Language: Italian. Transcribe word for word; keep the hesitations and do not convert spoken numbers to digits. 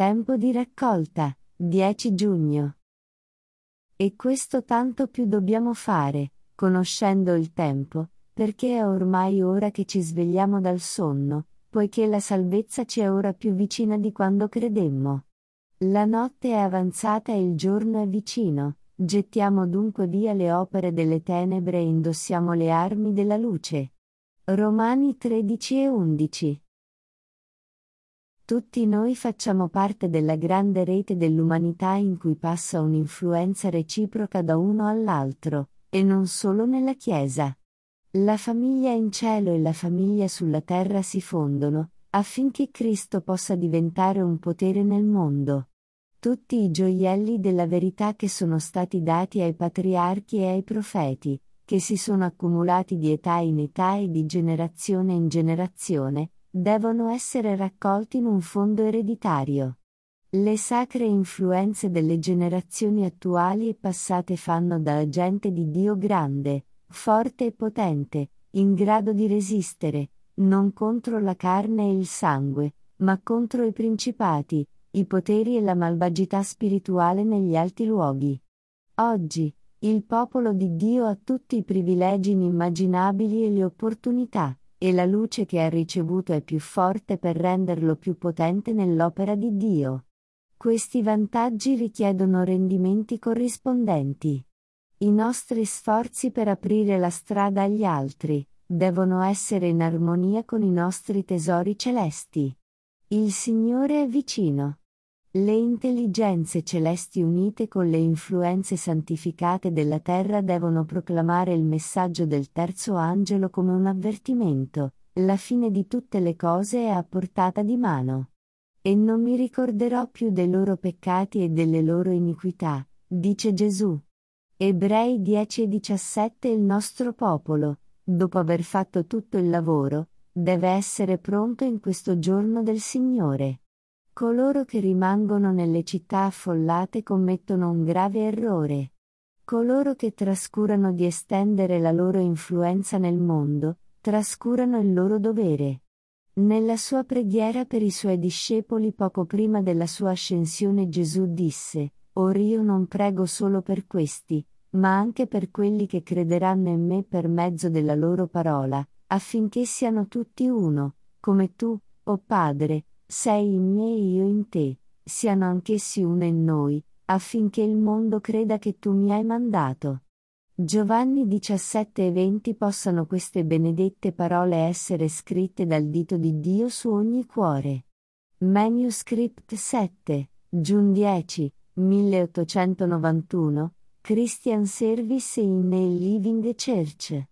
Tempo di raccolta, dieci giugno. E questo tanto più dobbiamo fare, conoscendo il tempo, perché è ormai ora che ci svegliamo dal sonno, poiché la salvezza ci è ora più vicina di quando credemmo. La notte è avanzata e il giorno è vicino, gettiamo dunque via le opere delle tenebre e indossiamo le armi della luce. Romani tredici e undici. Tutti noi facciamo parte della grande rete dell'umanità in cui passa un'influenza reciproca da uno all'altro, e non solo nella Chiesa. La famiglia in cielo e la famiglia sulla terra si fondono, affinché Cristo possa diventare un potere nel mondo. Tutti i gioielli della verità che sono stati dati ai patriarchi e ai profeti, che si sono accumulati di età in età e di generazione in generazione, devono essere raccolti in un fondo ereditario. Le sacre influenze delle generazioni attuali e passate fanno da gente di Dio grande, forte e potente, in grado di resistere, non contro la carne e il sangue, ma contro i principati, i poteri e la malvagità spirituale negli alti luoghi. Oggi, il popolo di Dio ha tutti i privilegi inimmaginabili e le opportunità, e la luce che ha ricevuto è più forte per renderlo più potente nell'opera di Dio. Questi vantaggi richiedono rendimenti corrispondenti. I nostri sforzi per aprire la strada agli altri devono essere in armonia con i nostri tesori celesti. Il Signore è vicino. Le intelligenze celesti unite con le influenze santificate della terra devono proclamare il messaggio del terzo angelo come un avvertimento: la fine di tutte le cose è a portata di mano. E non mi ricorderò più dei loro peccati e delle loro iniquità, dice Gesù. Ebrei dieci e diciassette. Il nostro popolo, dopo aver fatto tutto il lavoro, deve essere pronto in questo giorno del Signore. Coloro che rimangono nelle città affollate commettono un grave errore. Coloro che trascurano di estendere la loro influenza nel mondo, trascurano il loro dovere. Nella sua preghiera per i suoi discepoli poco prima della sua ascensione Gesù disse: «Or io non prego solo per questi, ma anche per quelli che crederanno in me per mezzo della loro parola, affinché siano tutti uno, come tu, o Padre, sei in me e io in te, siano anch'essi uno in noi, affinché il mondo creda che tu mi hai mandato». Giovanni diciassette e venti. Possano queste benedette parole essere scritte dal dito di Dio su ogni cuore. Manuscript sette, Giun dieci, milleottocentonovantuno, Christian Service in a Living Church.